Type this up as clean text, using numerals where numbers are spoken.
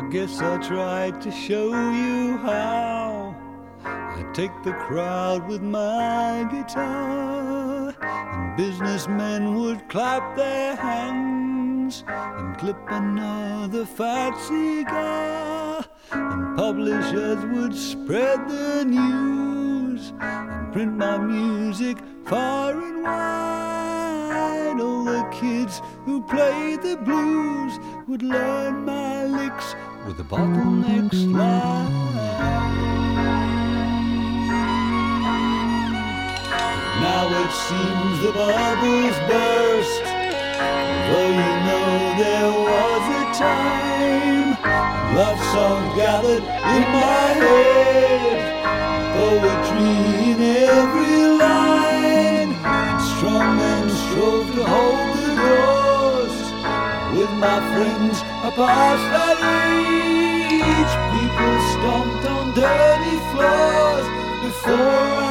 Guess I tried to show you how I take the crowd with my guitar, and businessmen would clap their hands and clip another fat cigar, and publishers would spread the news and print my music far and wide. All the kids who played the blues would learn my licks with a bottleneck slide. Now it seems the bubbles burst, though you know there was a time love songs gathered in my head, poetry in every line, and strong men strove to hold the doors. With my friends I passed that reach, people stomped on dirty floors before